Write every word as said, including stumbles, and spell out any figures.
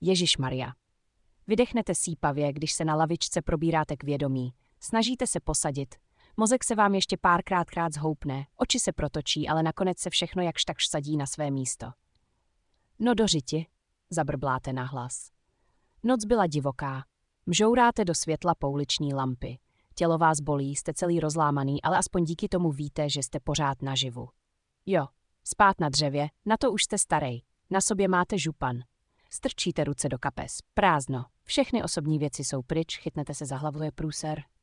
Ježišmarja. Vydechnete sípavě, když se na lavičce probíráte k vědomí. Snažíte se posadit. Mozek se vám ještě párkrát krát zhoupne, oči se protočí, ale nakonec se všechno jakž takž sadí na své místo. No do řiti, zabrbláte nahlas. Noc byla divoká. Mžouráte do světla pouliční lampy. Tělo vás bolí, jste celý rozlámaný, ale aspoň díky tomu víte, že jste pořád naživu. Jo, spát na dřevě, na to už jste starej. Na sobě máte župan. Strčíte ruce do kapes. Prázdno. Všechny osobní věci jsou pryč, chytnete se za hlavu, je průser.